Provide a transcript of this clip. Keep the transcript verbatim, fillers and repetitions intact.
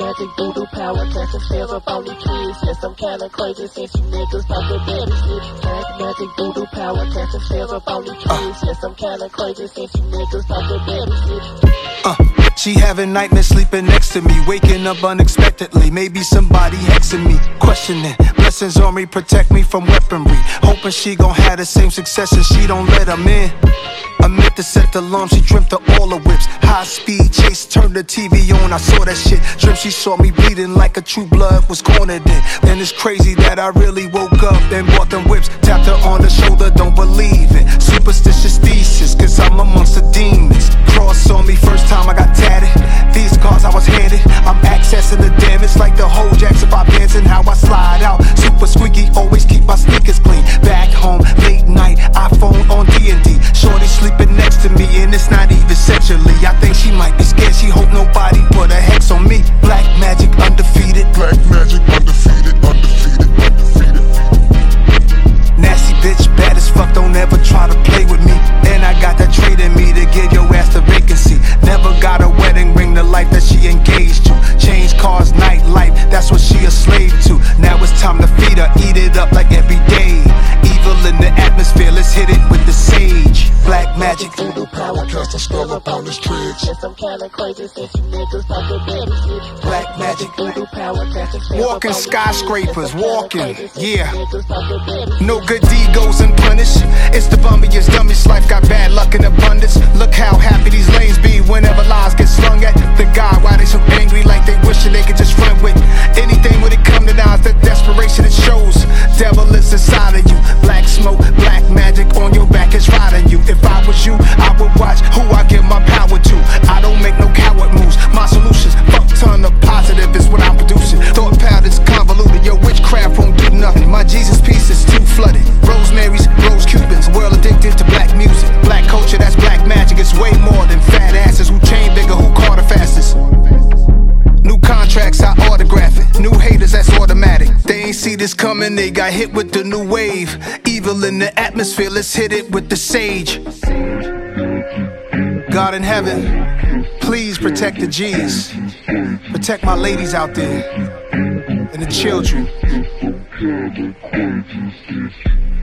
magic voodoo power, casting spells up on these kids. Yes, I'm kinda crazy since you niggas talk the daddy shit. Black magic voodoo power, casting spells up on these kids. Yes, I'm kinda crazy since you niggas talk the daddy shit. Uh, she having nightmares sleeping next to me, waking up unexpectedly. Maybe somebody hexing me, questioning. Blessings on me, protect me from weaponry. Hoping she gon' have the same success and she don't let them in. I meant to set the alarm, she dreamt of all the whips. High speed chase, turned the T V on, I saw that shit. Dreamt she saw me bleeding like a true blood was cornered in. Then it's crazy that I really woke up and bought them whips. Tapped her on the shoulder, don't believe it. Superstitious thesis, cause I'm amongst the demons. Cross on me, first time I got tatted. These cards I was handed, I'm accessing the damage like the whole jacks if I dance and how I slide out. Super squeaky, always keep my sneakers clean. Back home, late night, iPhone on D and D. Shorty sleeping next to me and it's not even sexually. I think she might be scared, she hope nobody put a hex on me. Black magic undefeated. Black magic undefeated, undefeated, undefeated. Nasty bitch, bad as fuck, don't ever try to play with me. And I got that trade in me to give your ass the vacancy. Never got a wedding ring, the life that she engaged to. Change cars, nightlife, that's what she a slave to. Now it's time to feed her, eat it up like every day. Evil in the atmosphere, let's hit it with the sage. Black magic voodoo power, cast a spell upon this tricks. Yes, I'm kinda crazy since you niggas talk the daddy shit. Black magic voodoo power, casting spells walking up on these skyscrapers, kids. Yes, I'm kinda walking, crazy since yeah. you niggas talk the daddy shit. No good deed goes unpunished. It's the bummiest, dumbest life, got bad luck in abundance. Look how happy these lanes be whenever lies get slung at the guy. Why they so angry like they wishing they could just run with anything when it come to knives, that desperation it shows. Devil is inside of you, black smoke, black magic on your back is riding you. If I was you, I would watch who I give my power to. I don't make no coward moves, my solutions, fuck ton of positive is what I'm producing. Thought patterns convoluted, your witchcraft won't do nothing. My Jesus piece is too flooded. Rosemary's, rose Cubans, world addicted to black music. Black culture, that's black magic, it's way more than fat asses. Who chain bigger, who caught the fastest. New contracts, I autograph it. New haters, that's automatic. They ain't see this coming, they got hit with the new wave. Evil in the atmosphere, let's hit it with the sage. God in heaven, please protect the G's. Protect my ladies out there and the children.